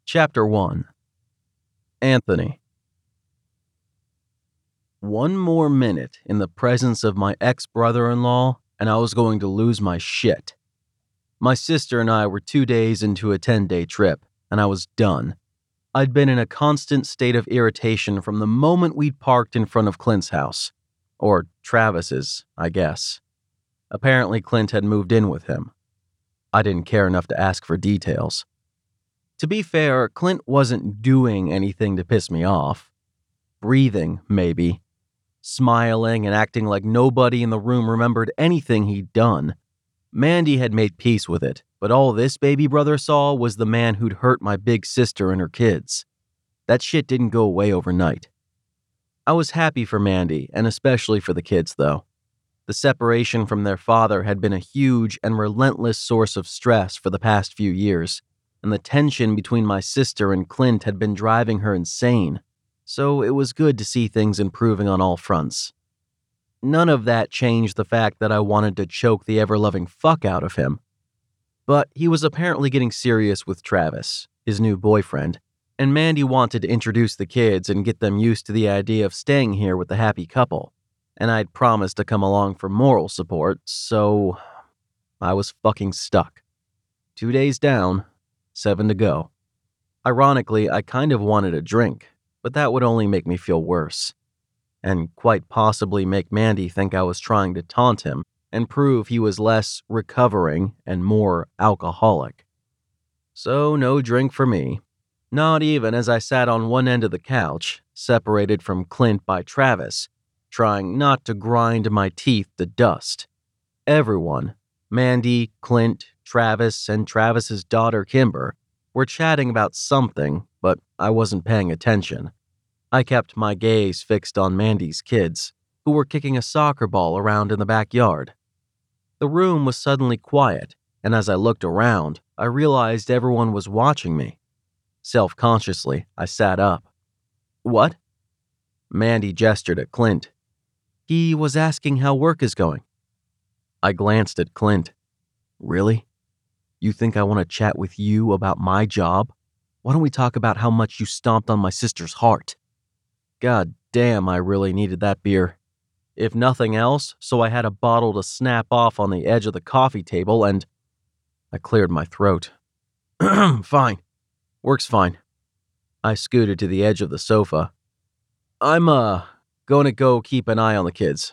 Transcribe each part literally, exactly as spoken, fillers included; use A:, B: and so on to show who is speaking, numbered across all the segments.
A: Chapter one. Anthony. One more minute in the presence of my ex-brother-in-law, and I was going to lose my shit. My sister and I were two days into a ten-day trip, and I was done. I'd been in a constant state of irritation from the moment we'd parked in front of Clint's house. Or Travis's, I guess. Apparently Clint had moved in with him. I didn't care enough to ask for details. To be fair, Clint wasn't doing anything to piss me off. Breathing, maybe. Smiling and acting like nobody in the room remembered anything he'd done. Mandy had made peace with it, but all this baby brother saw was the man who'd hurt my big sister and her kids. That shit didn't go away overnight. I was happy for Mandy, and especially for the kids, though. The separation from their father had been a huge and relentless source of stress for the past few years, and the tension between my sister and Clint had been driving her insane, so it was good to see things improving on all fronts. None of that changed the fact that I wanted to choke the ever-loving fuck out of him. But he was apparently getting serious with Travis, his new boyfriend, and Mandy wanted to introduce the kids and get them used to the idea of staying here with the happy couple, and I'd promised to come along for moral support, so I was fucking stuck. Two days down, seven to go. Ironically, I kind of wanted a drink, but that would only make me feel worse, and quite possibly make Mandy think I was trying to taunt him and prove he was less recovering and more alcoholic. So no drink for me. Not even as I sat on one end of the couch, separated from Clint by Travis, trying not to grind my teeth to dust. Everyone, Mandy, Clint, Travis, and Travis's daughter Kimber, were chatting about something, but I wasn't paying attention. I kept my gaze fixed on Mandy's kids, who were kicking a soccer ball around in the backyard. The room was suddenly quiet, and as I looked around, I realized everyone was watching me. Self-consciously, I sat up. "What?" Mandy gestured at Clint. "He was asking how work is going." I glanced at Clint. "Really? You think I want to chat with you about my job? Why don't we talk about how much you stomped on my sister's heart?" God damn, I really needed that beer. If nothing else, so I had a bottle to snap off on the edge of the coffee table, and I cleared my throat. "Fine. Works fine." I scooted to the edge of the sofa. I'm, uh, gonna go keep an eye on the kids."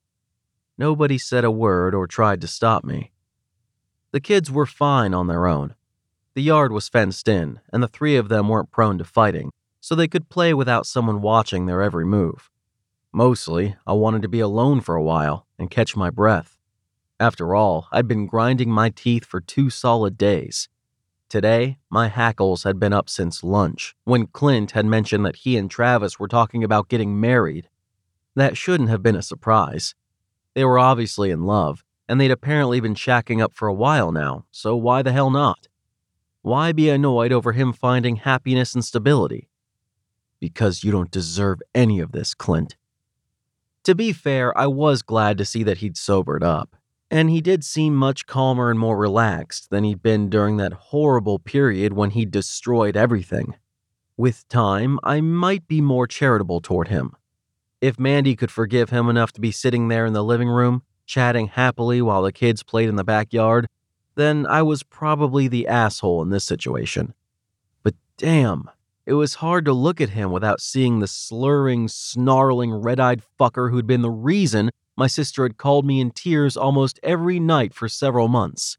A: Nobody said a word or tried to stop me. The kids were fine on their own. The yard was fenced in, and the three of them weren't prone to fighting, so they could play without someone watching their every move. Mostly, I wanted to be alone for a while and catch my breath. After all, I'd been grinding my teeth for two solid days. Today, my hackles had been up since lunch, when Clint had mentioned that he and Travis were talking about getting married. That shouldn't have been a surprise. They were obviously in love, and they'd apparently been shacking up for a while now, so why the hell not? Why be annoyed over him finding happiness and stability? Because you don't deserve any of this, Clint. To be fair, I was glad to see that he'd sobered up, and he did seem much calmer and more relaxed than he'd been during that horrible period when he destroyed everything. With time, I might be more charitable toward him. If Mandy could forgive him enough to be sitting there in the living room, chatting happily while the kids played in the backyard, then I was probably the asshole in this situation. But damn, it was hard to look at him without seeing the slurring, snarling, red-eyed fucker who'd been the reason my sister had called me in tears almost every night for several months.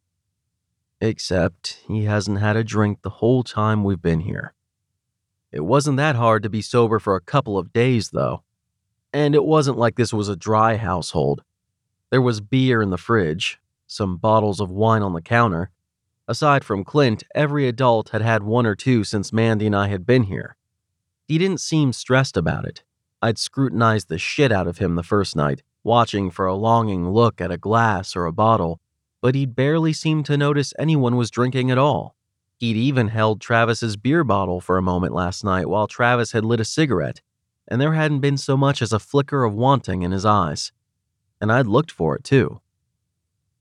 A: Except he hasn't had a drink the whole time we've been here. It wasn't that hard to be sober for a couple of days, though. And it wasn't like this was a dry household. There was beer in the fridge, some bottles of wine on the counter. Aside from Clint, every adult had had one or two since Mandy and I had been here. He didn't seem stressed about it. I'd scrutinized the shit out of him the first night, watching for a longing look at a glass or a bottle, but he'd barely seemed to notice anyone was drinking at all. He'd even held Travis's beer bottle for a moment last night while Travis had lit a cigarette, and there hadn't been so much as a flicker of wanting in his eyes. And I'd looked for it too.